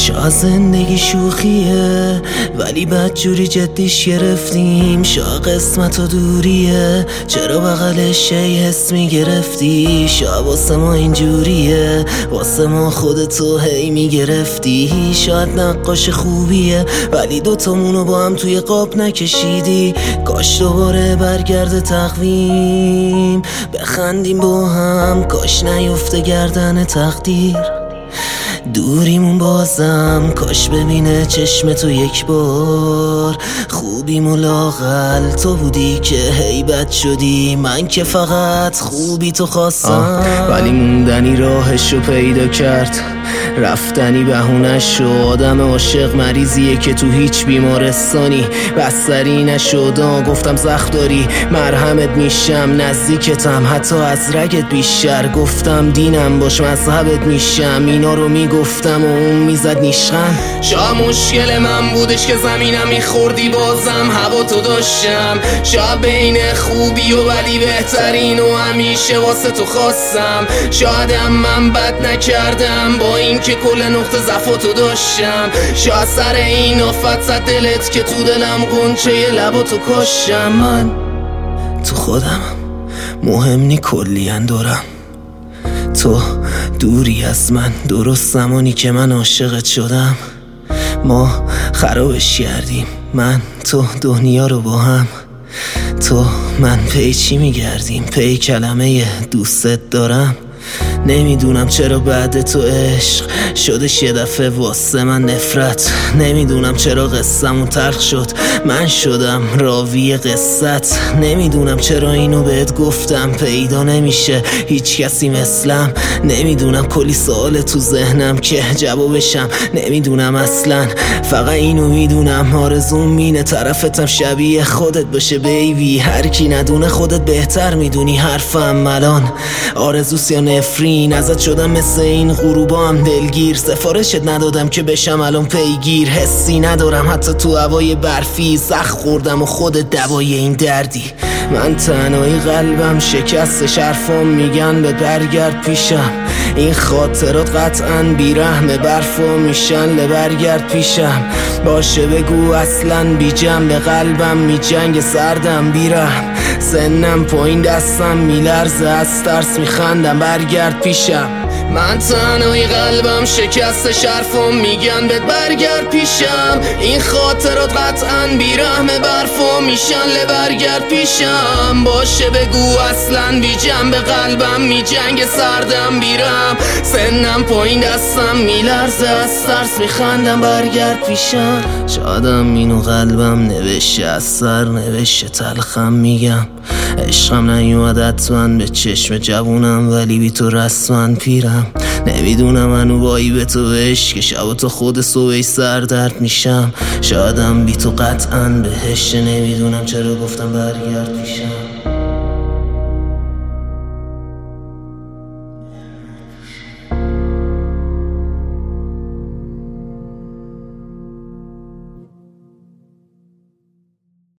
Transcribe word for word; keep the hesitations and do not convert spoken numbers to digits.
شاید زندگی شوخیه ولی بدجوری جدیش گرفتیم. شاید قسمت و دوریه چرا بغلش ای حس میگرفتی. شاید واسه ما اینجوریه واسه ما خودتو هی میگرفتی. شاید نقاش خوبیه ولی دوتامونو با هم توی قاب نکشیدی. کاش دوباره برگرده تقویم بخندیم با هم. کاش نیفته گردن تقدیر دوریمون بازم. کاش ببینه چشم تو یک بار. خوبیم و لاغل تو بودی که هیبت شدی. من که فقط خوبی تو خواستم ولی موندنی راهشو پیدا کرد. رفتنی بهونش شو. آدم عاشق مریضیه که تو هیچ بیمارستانی بستری نشد. گفتم زخم داری مرهمت میشم نزدیکتم حتی از رگت بیشتر. گفتم دینم باش مذهبت میشم. اینا رو میگفتم و اون میزد نیشخن. شاید مشکل من بودش که زمینم میخوردی بازم هوا تو داشتم. شاید بین خوبی و ولی بهترین و همیشه واسه تو خواستم. شایدم من بد نکردم با این که کل نقطه ضعفاتو داشتم. شاید سر این آفت زد دلت که تو دلم غنچه لباتو کاشتم. من تو خودم مهم نی کلین دورم. تو دوری از من درست زمانی که من عاشقت شدم. ما خرابش کردیم من تو دنیا رو با هم. تو من پی چی میگردیم پی کلمه دوستت دارم. نمیدونم چرا بعد تو عشق شدش یه دفعه واسه من نفرت. نمیدونم چرا قصه‌مون تلخ شد من شدم راوی قصت. نمیدونم چرا اینو بهت گفتم پیدا نمیشه هیچ کسی مثلم. نمیدونم کلی سوال تو ذهنم که جوابشم نمیدونم اصلا. فقط اینو میدونم آرزوم مینه طرفتم شبیه خودت باشه بیبی. هر کی ندونه خودت بهتر میدونی حرفم الان آرزوست یا نفرین. ازت شدم مثل این غروبا هم دلگیر. سفارشت ندادم که بشم الان پیگیر. حسی ندارم حتی تو هوای برفی. زخم خوردم و خودت دوای این دردی. من تنهایی قلبم شکست حرفام میگن به برگرد پیشم. این خاطرات قطعا بیرحم برفا میشن لبرگرد پیشم. باشه بگو اصلا بی جنب قلبم می جنگ سردم بیرحم. سنم پایین دستم میلرزه از ترس میخندم برگرد پیشم. من تنهایی قلبم شکست حرفام میگن بهت برگرد پیشم. این خاطرات قطعا بیرحم برفا میشن لبرگرد پیشم. باشه بگو اصلا بی جنب قلبم می جنگ سردم بیرم. سنم پایین دستم میلرزه از ترس میخندم برگرد پیشم. شادم اینو قلبم نوشه از سر نوشه تلخم میگم. عشقم نیومد حتما به چشم جوونم ولی بی تو رسما پیرم. نمیدونم منو بایی به تو بهش که شب تو خود صبح سر درد میشم. شایدم بی تو قطعا بهش. نمیدونم چرا گفتم برگرد پیشم.